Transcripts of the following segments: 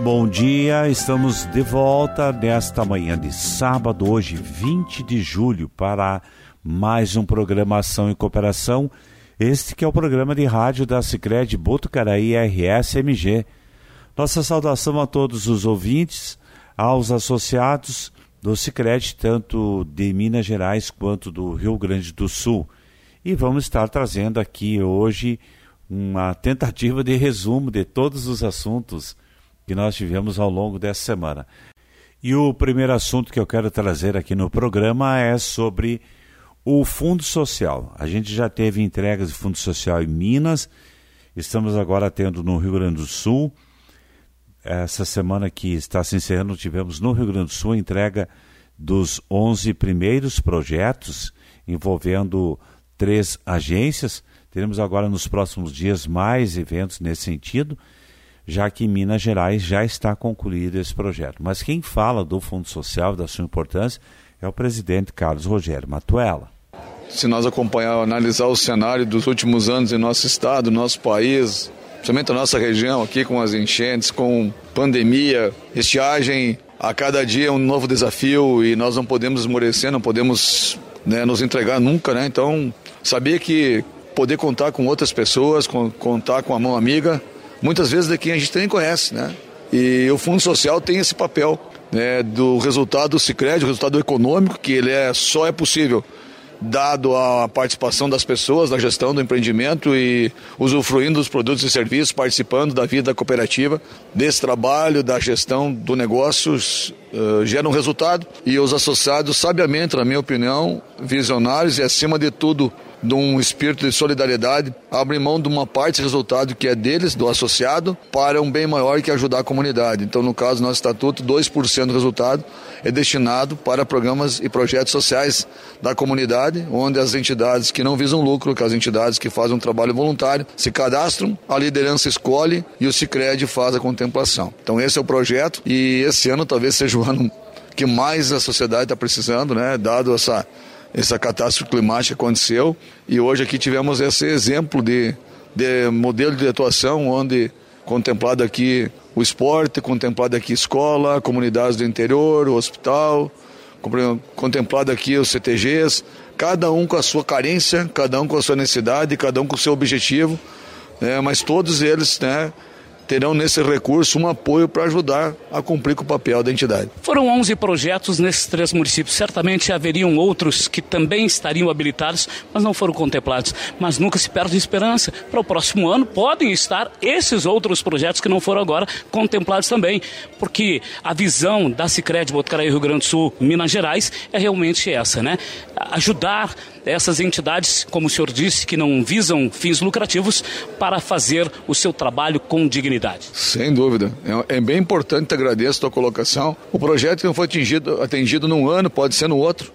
bom dia. Estamos de volta nesta manhã de sábado, hoje 20 de julho, para mais um programa Ação e Cooperação. Este que é o programa de rádio da Sicredi Botucaraí RS-MG. Nossa saudação a todos os ouvintes, aos associados do Sicredi, tanto de Minas Gerais quanto do Rio Grande do Sul. E vamos estar trazendo aqui hoje uma tentativa de resumo de todos os assuntos que nós tivemos ao longo dessa semana. E o primeiro assunto que eu quero trazer aqui no programa é sobre o Fundo Social. A gente já teve entregas de Fundo Social em Minas, estamos agora tendo no Rio Grande do Sul. Essa semana que está se encerrando, tivemos no Rio Grande do Sul a entrega dos 11 primeiros projetos envolvendo 3 agências. Teremos agora nos próximos dias mais eventos nesse sentido, já que em Minas Gerais já está concluído esse projeto. Mas quem fala do Fundo Social, da sua importância, é o presidente Carlos Rogério Matuella. Se nós analisar o cenário dos últimos anos em nosso estado, nosso país, principalmente a nossa região aqui com as enchentes, com pandemia, estiagem, a cada dia é um novo desafio e nós não podemos esmorecer, não podemos nos entregar nunca, Então, saber que poder contar com outras pessoas, contar com a mão amiga, muitas vezes de quem a gente nem conhece, E o Fundo Social tem esse papel, do resultado do Sicredi, o resultado econômico, que ele só é possível dado a participação das pessoas na gestão do empreendimento e usufruindo dos produtos e serviços, participando da vida cooperativa, desse trabalho, da gestão do negócio, gera um resultado. E os associados, sabiamente, na minha opinião, visionários e, acima de tudo, de um espírito de solidariedade, abrem mão de uma parte do resultado que é deles, do associado, para um bem maior que ajudar a comunidade. Então, no caso do nosso estatuto, 2% do resultado é destinado para programas e projetos sociais da comunidade, onde as entidades que não visam lucro, que as entidades que fazem um trabalho voluntário, se cadastram, a liderança escolhe e o Sicredi faz a contemplação. Então, esse é o projeto e esse ano talvez seja o ano que mais a sociedade está precisando, dado essa catástrofe climática que aconteceu, e hoje aqui tivemos esse exemplo de modelo de atuação, onde contemplado aqui o esporte, contemplado aqui escola, comunidades do interior, o hospital, contemplado aqui os CTGs, cada um com a sua carência, cada um com a sua necessidade, cada um com o seu objetivo, mas todos eles, terão nesse recurso um apoio para ajudar a cumprir com o papel da entidade. Foram 11 projetos nesses 3 municípios. Certamente haveriam outros que também estariam habilitados, mas não foram contemplados. Mas nunca se perde esperança. Para o próximo ano podem estar esses outros projetos que não foram agora contemplados também. Porque a visão da Sicredi Botucaraí, Rio Grande do Sul, Minas Gerais, é realmente essa, Ajudar essas entidades, como o senhor disse, que não visam fins lucrativos, para fazer o seu trabalho com dignidade. Sem dúvida. É bem importante, agradeço a tua colocação. O projeto que não foi atendido num ano, pode ser no outro.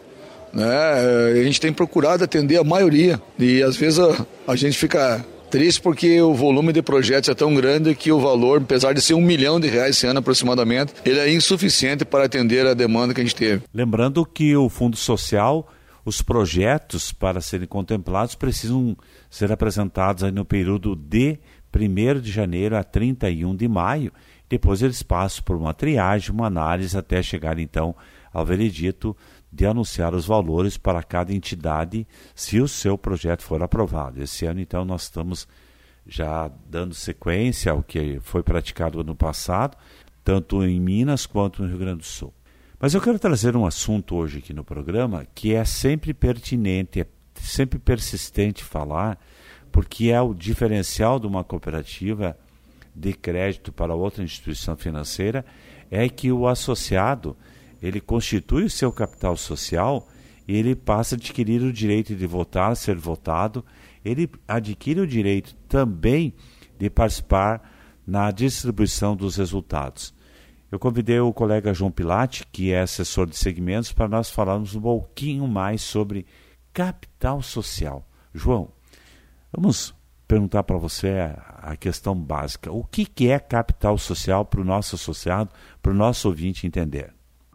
A gente tem procurado atender a maioria. E às vezes a gente fica triste porque o volume de projetos é tão grande que o valor, apesar de ser R$1 milhão esse ano aproximadamente, ele é insuficiente para atender a demanda que a gente teve. Lembrando que o Fundo Social, os projetos para serem contemplados precisam ser apresentados aí no período de 1º de janeiro a 31 de maio. Depois eles passam por uma triagem, uma análise, até chegar então ao veredito de anunciar os valores para cada entidade, se o seu projeto for aprovado. Esse ano, então, nós estamos já dando sequência ao que foi praticado ano passado, tanto em Minas quanto no Rio Grande do Sul. Mas eu quero trazer um assunto hoje aqui no programa que é sempre pertinente, é sempre persistente falar, porque é o diferencial de uma cooperativa de crédito para outra instituição financeira, é que o associado, ele constitui o seu capital social e ele passa a adquirir o direito de votar, ser votado, ele adquire o direito também de participar na distribuição dos resultados. Eu convidei o colega João Pilati, que é assessor de segmentos, para nós falarmos um pouquinho mais sobre capital social. João, vamos perguntar para você a questão básica. O que é capital social para o nosso associado, para o nosso ouvinte entender?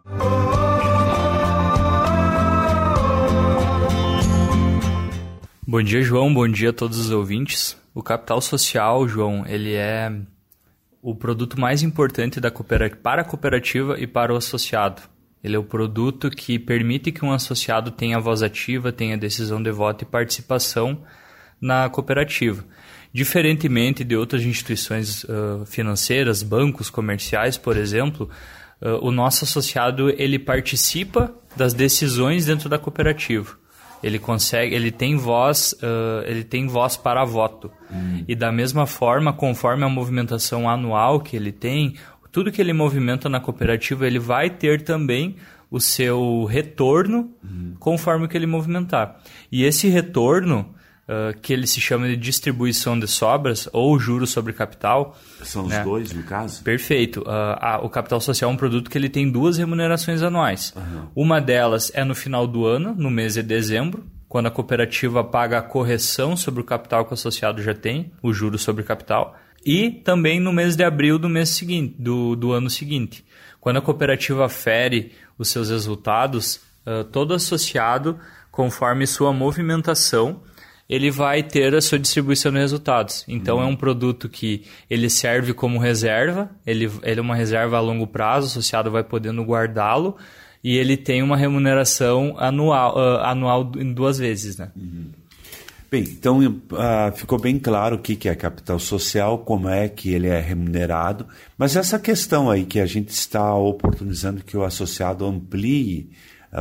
Bom dia, João. Bom dia a todos os ouvintes. O capital social, João, ele é o produto mais importante para a cooperativa e para o associado. Ele é o produto que permite que um associado tenha voz ativa, tenha decisão de voto e participação na cooperativa. Diferentemente de outras instituições financeiras, bancos comerciais, por exemplo, o nosso associado ele participa das decisões dentro da cooperativa. Ele tem voz para voto. E da mesma forma, conforme a movimentação anual que ele tem, tudo que ele movimenta na cooperativa, ele vai ter também o seu retorno conforme o que ele movimentar. E esse retorno, que ele se chama de distribuição de sobras ou juros sobre capital. São os dois, no caso? Perfeito. O capital social é um produto que ele tem 2 remunerações anuais. Uma delas é no final do ano, no mês de dezembro, quando a cooperativa paga a correção sobre o capital que o associado já tem, o juros sobre capital, e também no mês de abril do mês seguinte, do ano seguinte. Quando a cooperativa fere os seus resultados, todo associado, conforme sua movimentação, ele vai ter a sua distribuição de resultados. Então, é um produto que ele serve como reserva, ele é uma reserva a longo prazo, o associado vai podendo guardá-lo, e ele tem uma remuneração anual em 2 vezes, né? Bem, então ficou bem claro o que é capital social, como é que ele é remunerado, mas essa questão aí que a gente está oportunizando que o associado amplie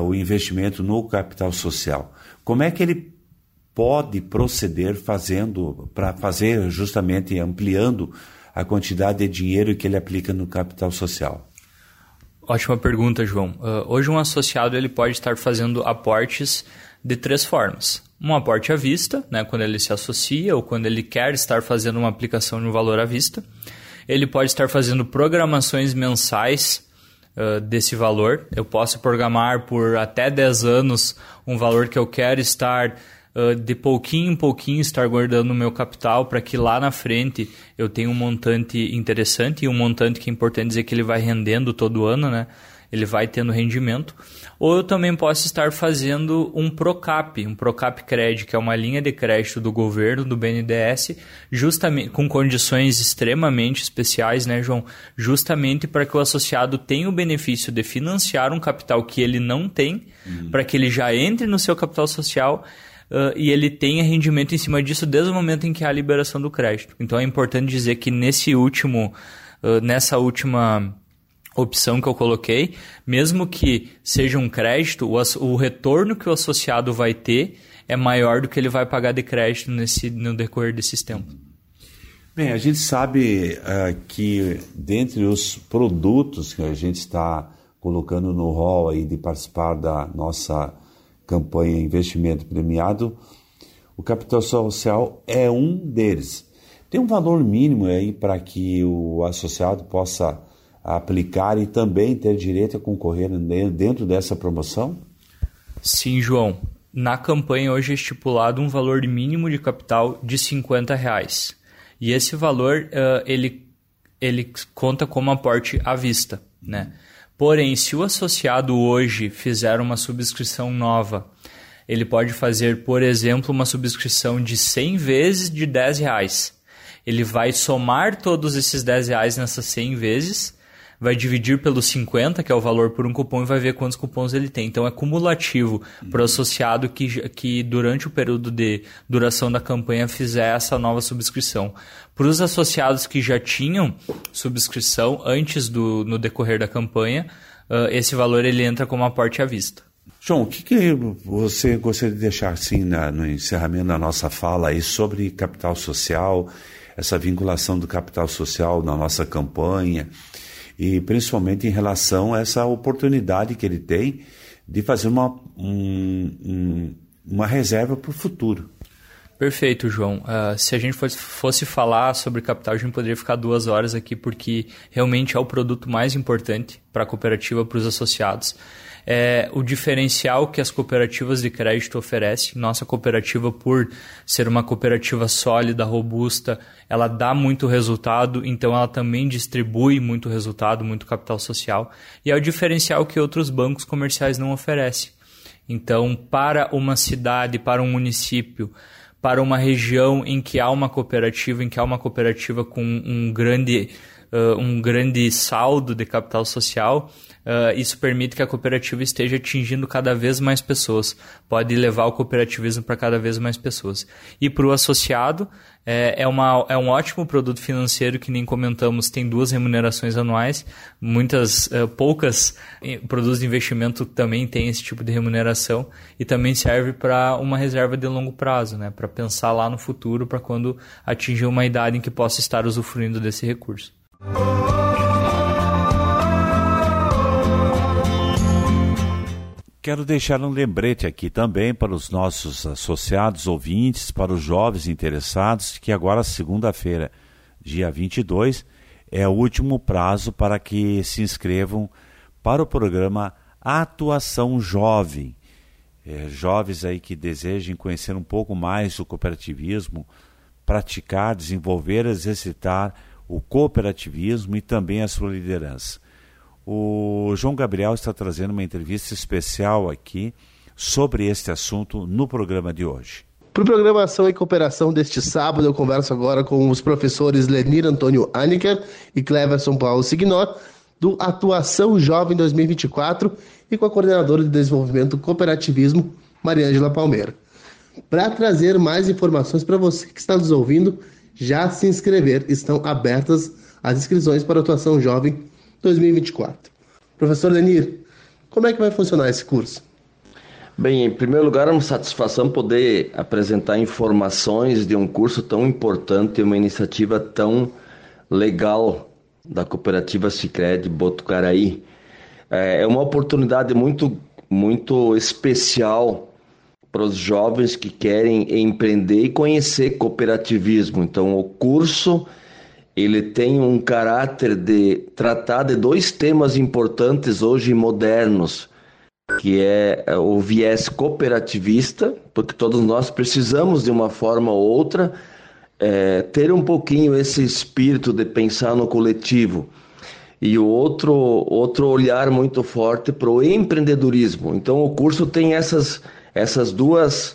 o investimento no capital social, como é que ele pode proceder para fazer justamente ampliando a quantidade de dinheiro que ele aplica no capital social? Ótima pergunta, João. Hoje um associado ele pode estar fazendo aportes de 3 formas. Um aporte à vista, né, quando ele se associa ou quando ele quer estar fazendo uma aplicação de um valor à vista. Ele pode estar fazendo programações mensais desse valor. Eu posso programar por até 10 anos um valor que eu quero estar de pouquinho em pouquinho estar guardando o meu capital para que lá na frente eu tenha um montante interessante e um montante que é importante dizer que ele vai rendendo todo ano, né? Ele vai tendo rendimento. Ou eu também posso estar fazendo um Procap Cred, que é uma linha de crédito do governo, do BNDES, justamente com condições extremamente especiais, né, João? Justamente para que o associado tenha o benefício de financiar um capital que ele não tem, para que ele já entre no seu capital social e ele tenha rendimento em cima disso desde o momento em que há a liberação do crédito. Então é importante dizer que nessa última opção que eu coloquei, mesmo que seja um crédito, o retorno que o associado vai ter é maior do que ele vai pagar de crédito no decorrer desses tempos. Bem, a gente sabe que dentre os produtos que a gente está colocando no rol aí de participar da nossa campanha Investimento Premiado, o capital social é um deles. Tem um valor mínimo aí para que o associado possa aplicar e também ter direito a concorrer dentro dessa promoção? Sim, João. Na campanha hoje é estipulado um valor mínimo de capital de R$50. E esse valor ele conta como aporte à vista, né? Porém, se o associado hoje fizer uma subscrição nova, ele pode fazer, por exemplo, uma subscrição de 100 vezes de R$10. Ele vai somar todos esses R$10 nessas 100 vezes, vai dividir pelos 50, que é o valor por um cupom, e vai ver quantos cupons ele tem. Então é cumulativo para o associado que durante o período de duração da campanha fizer essa nova subscrição. Para os associados que já tinham subscrição antes no decorrer da campanha, esse valor ele entra como aporte à vista. João, o que você gostaria de deixar assim no encerramento da nossa fala aí sobre capital social, essa vinculação do capital social na nossa campanha, e principalmente em relação a essa oportunidade que ele tem de fazer uma reserva para o futuro? Perfeito, João. Se a gente fosse falar sobre capital, a gente poderia ficar 2 horas aqui, porque realmente é o produto mais importante para a cooperativa, para os associados. É o diferencial que as cooperativas de crédito oferecem. Nossa cooperativa, por ser uma cooperativa sólida, robusta, ela dá muito resultado, então ela também distribui muito resultado, muito capital social. E é o diferencial que outros bancos comerciais não oferecem. Então, para uma cidade, para um município, para uma região em que há uma cooperativa com um grande um grande saldo de capital social, isso permite que a cooperativa esteja atingindo cada vez mais pessoas, pode levar o cooperativismo para cada vez mais pessoas. E para o associado, é um ótimo produto financeiro que nem comentamos, tem 2 remunerações anuais, poucas produtos de investimento também têm esse tipo de remuneração e também serve para uma reserva de longo prazo, né? Para pensar lá no futuro, para quando atingir uma idade em que possa estar usufruindo desse recurso. Quero deixar um lembrete aqui também para os nossos associados ouvintes, para os jovens interessados, que agora, segunda-feira, dia 22, é o último prazo para que se inscrevam para o programa Atuação Jovem. Jovens aí que desejem conhecer um pouco mais o cooperativismo, praticar, desenvolver, exercitar o cooperativismo e também a sua liderança. O João Gabriel está trazendo uma entrevista especial aqui sobre este assunto no programa de hoje. Para o programa Ação e Cooperação deste sábado, eu converso agora com os professores Lenir Antônio Aniker e Cleverson Paulo Signor, do Atuação Jovem 2024, e com a coordenadora de desenvolvimento do cooperativismo, Mariângela Palmeira. Para trazer mais informações para você que está nos ouvindo, já se inscrever, estão abertas as inscrições para a Atuação Jovem 2024. Professor Lenir, como é que vai funcionar esse curso? Bem, em primeiro lugar, é uma satisfação poder apresentar informações de um curso tão importante e uma iniciativa tão legal da cooperativa Sicredi Botucaraí. É uma oportunidade muito especial para os jovens que querem empreender e conhecer cooperativismo. Então, o curso ele tem um caráter de tratar de 2 temas importantes hoje modernos, que é o viés cooperativista, porque todos nós precisamos de uma forma ou outra ter um pouquinho esse espírito de pensar no coletivo, e o outro olhar muito forte para o empreendedorismo. Então o curso tem essas 2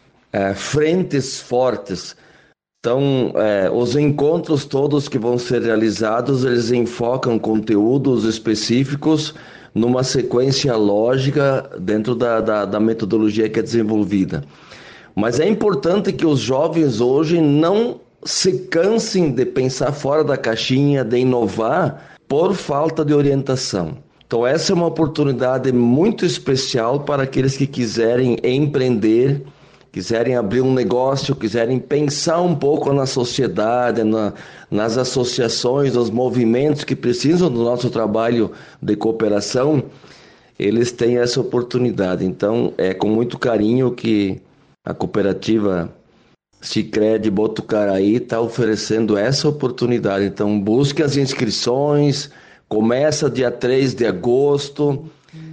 frentes fortes. Então, os encontros todos que vão ser realizados, eles enfocam conteúdos específicos numa sequência lógica dentro da metodologia que é desenvolvida. Mas é importante que os jovens hoje não se cansem de pensar fora da caixinha, de inovar, por falta de orientação. Então, essa é uma oportunidade muito especial para aqueles que quiserem empreender, quiserem abrir um negócio, quiserem pensar um pouco na sociedade, nas associações, nos movimentos que precisam do nosso trabalho de cooperação, eles têm essa oportunidade. Então, é com muito carinho que a cooperativa Sicredi Botucaraí está oferecendo essa oportunidade. Então, busque as inscrições, começa dia 3 de agosto,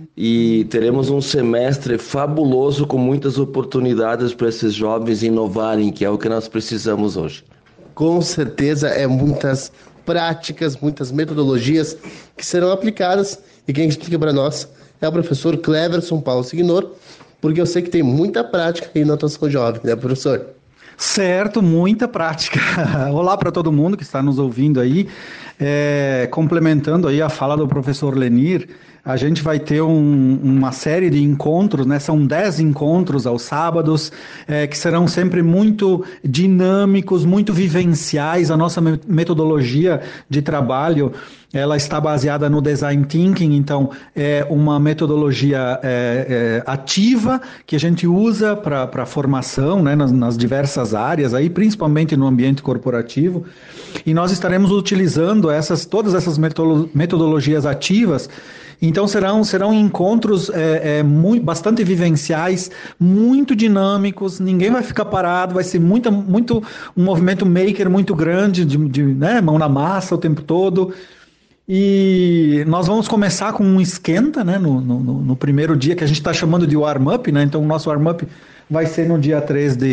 e teremos um semestre fabuloso com muitas oportunidades para esses jovens inovarem, que é o que nós precisamos hoje. Com certeza, muitas práticas, muitas metodologias que serão aplicadas, e quem explica para nós é o professor Cleverson Paulo Signor, porque eu sei que tem muita prática aí na atuação jovem, né, professor? Certo, muita prática. Olá para todo mundo que está nos ouvindo aí. Complementando aí a fala do professor Lenir, a gente vai ter uma série de encontros, né? São 10 encontros aos sábados, que serão sempre muito dinâmicos, muito vivenciais. A nossa metodologia de trabalho, ela está baseada no Design Thinking, então é uma metodologia ativa que a gente usa para formação, né, nas diversas áreas, aí, principalmente no ambiente corporativo, e nós estaremos utilizando todas essas metodologias ativas. Então serão encontros bastante vivenciais, muito dinâmicos, ninguém vai ficar parado, vai ser muito um movimento maker muito grande, né, mão na massa o tempo todo. E nós vamos começar com um esquenta, né, no primeiro dia, que a gente está chamando de warm-up, né? Então o nosso warm-up vai ser no dia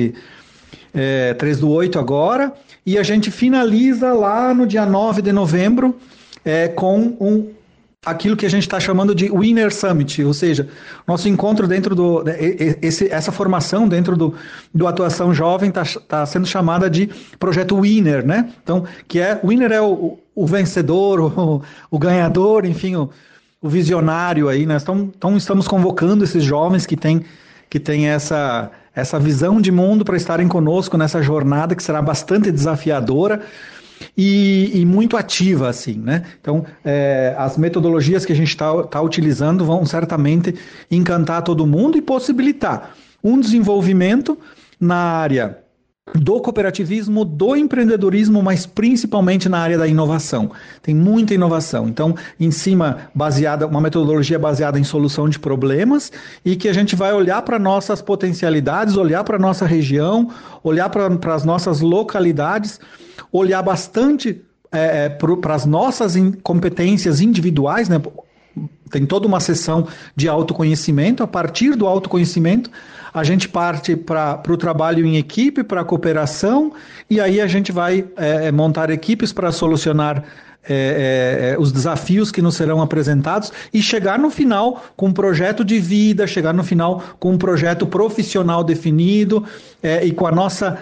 3/8 agora, e a gente finaliza lá no dia 9 de novembro com um aquilo que a gente está chamando de Winner Summit, ou seja, nosso encontro dentro essa formação dentro do Atuação Jovem está sendo chamada de Projeto Winner, né? Então, Winner é o vencedor, o ganhador, enfim, o visionário aí, né? Então estamos convocando esses jovens que têm essa visão de mundo para estarem conosco nessa jornada que será bastante desafiadora e muito ativa, assim, né? Então, as metodologias que a gente está utilizando vão certamente encantar todo mundo e possibilitar um desenvolvimento na área do cooperativismo, do empreendedorismo, mas principalmente na área da inovação. Tem muita inovação. Então, uma metodologia baseada em solução de problemas e que a gente vai olhar para nossas potencialidades, olhar para a nossa região, olhar para as nossas localidades, olhar bastante para as nossas competências individuais, né? Tem toda uma sessão de autoconhecimento. A partir do autoconhecimento, a gente parte para o trabalho em equipe, para a cooperação, e aí a gente vai montar equipes para solucionar os desafios que nos serão apresentados e chegar no final com um projeto de vida, chegar no final com um projeto profissional definido e com a nossa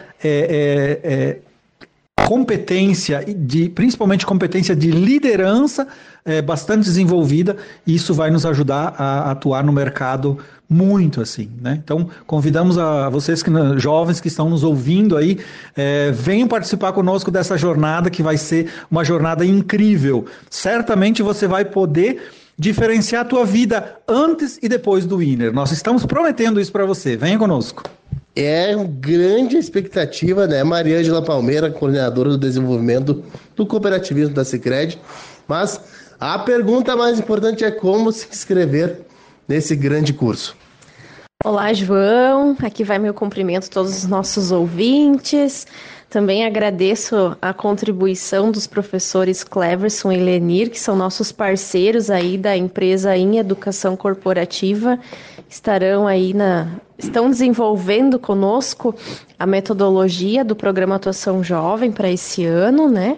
competência, principalmente competência de liderança bastante desenvolvida, e isso vai nos ajudar a atuar no mercado muito, assim, né? Então, convidamos a vocês, jovens que estão nos ouvindo aí, venham participar conosco dessa jornada, que vai ser uma jornada incrível. Certamente você vai poder diferenciar a tua vida antes e depois do Winner. Nós estamos prometendo isso para você. Venha conosco. É uma grande expectativa, né? Mariângela Palmeira, coordenadora do desenvolvimento do cooperativismo da Sicredi. Mas a pergunta mais importante é como se inscrever nesse grande curso. Olá, João. Aqui vai meu cumprimento a todos os nossos ouvintes. Também agradeço a contribuição dos professores Cleverson e Lenir, que são nossos parceiros aí da empresa em educação corporativa. Estão desenvolvendo conosco a metodologia do Programa Atuação Jovem para esse ano, né?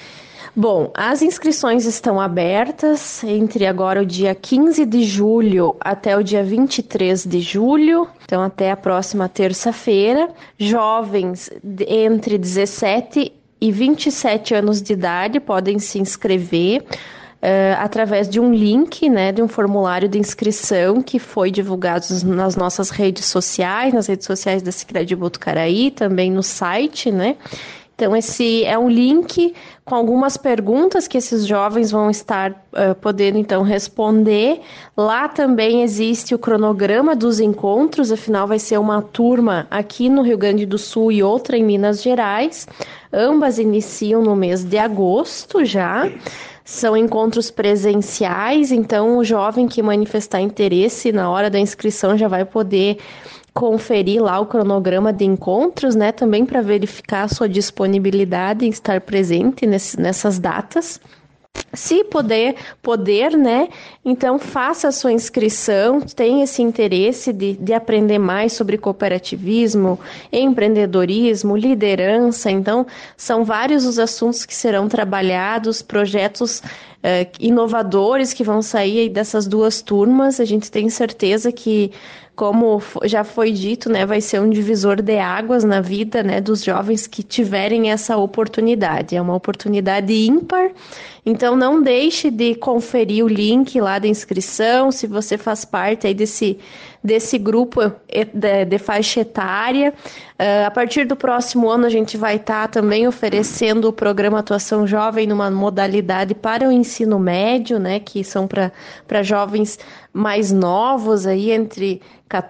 Bom, as inscrições estão abertas entre agora o dia 15 de julho até o dia 23 de julho, então até a próxima terça-feira. Jovens entre 17 e 27 anos de idade podem se inscrever através de um link, né, de um formulário de inscrição que foi divulgado nas nossas redes sociais, nas redes sociais da Sicredi Botucaraí, também no site, né? Então, esse é um link com algumas perguntas que esses jovens vão estar podendo, então, responder. Lá também existe o cronograma dos encontros, afinal vai ser uma turma aqui no Rio Grande do Sul e outra em Minas Gerais. Ambas iniciam no mês de agosto já. São encontros presenciais, então o jovem que manifestar interesse na hora da inscrição já vai poder conferir lá o cronograma de encontros, né, também para verificar a sua disponibilidade em estar presente nessas datas. Se puder, né, então faça a sua inscrição, tenha esse interesse de aprender mais sobre cooperativismo, empreendedorismo, liderança. Então, são vários os assuntos que serão trabalhados, projetos inovadores que vão sair aí dessas duas turmas. A gente tem certeza que, como já foi dito, né, vai ser um divisor de águas na vida, né, dos jovens que tiverem essa oportunidade. É uma oportunidade ímpar, então não deixe de conferir o link lá da inscrição, se você faz parte aí desse grupo de faixa etária. A partir do próximo ano a gente vai estar também oferecendo o programa Atuação Jovem numa modalidade para o ensino médio, né, que são para jovens mais novos, aí entre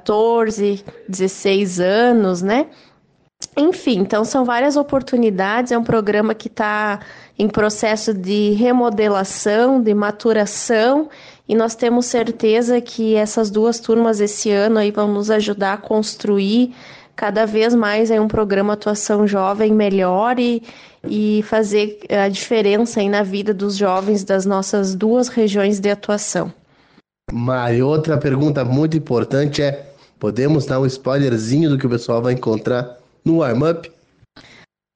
14 e 16 anos, né? Enfim, então são várias oportunidades, é um programa que está em processo de remodelação, de maturação, e nós temos certeza que essas duas turmas esse ano aí vão nos ajudar a construir cada vez mais aí um programa Atuação Jovem melhor e fazer a diferença aí na vida dos jovens das nossas duas regiões de atuação. Mari, outra pergunta muito importante podemos dar um spoilerzinho do que o pessoal vai encontrar no warm-up?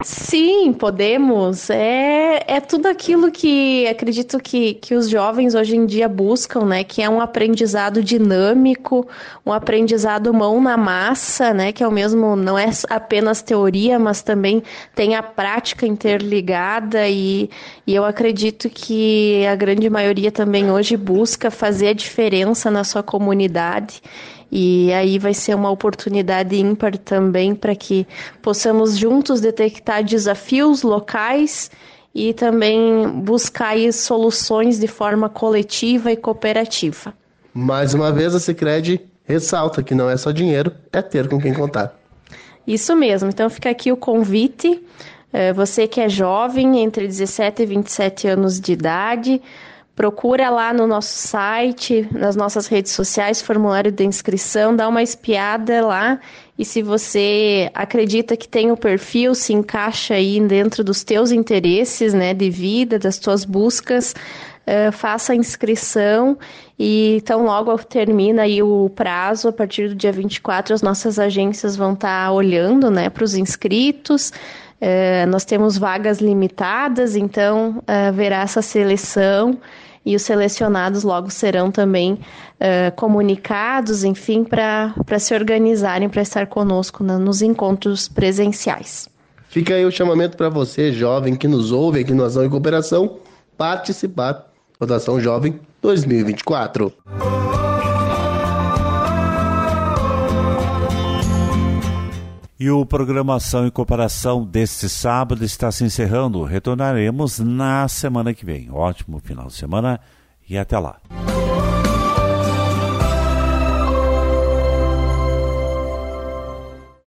Sim, podemos. É tudo aquilo que acredito que os jovens hoje em dia buscam, né? Que é um aprendizado dinâmico, um aprendizado mão na massa, né? Que é o mesmo, não é apenas teoria, mas também tem a prática interligada e eu acredito que a grande maioria também hoje busca fazer a diferença na sua comunidade. E aí vai ser uma oportunidade ímpar também para que possamos juntos detectar desafios locais e também buscar soluções de forma coletiva e cooperativa. Mais uma vez, a Sicredi ressalta que não é só dinheiro, é ter com quem contar. Isso mesmo, então fica aqui o convite. Você que é jovem, entre 17 e 27 anos de idade, procura lá no nosso site, nas nossas redes sociais, formulário de inscrição, dá uma espiada lá e se você acredita que tem o perfil, se encaixa aí dentro dos teus interesses, né, de vida, das tuas buscas, faça a inscrição e então logo termina aí o prazo, a partir do dia 24 as nossas agências vão estar olhando, né, para os inscritos. Nós temos vagas limitadas, então haverá essa seleção e os selecionados logo serão também comunicados, enfim, para se organizarem para estar conosco nos encontros presenciais. Fica aí o chamamento para você, jovem, que nos ouve aqui no Ação e Cooperação, participar da Ação Jovem 2024. E o programa Ação e Cooperação deste sábado está se encerrando. Retornaremos na semana que vem. Ótimo final de semana e até lá.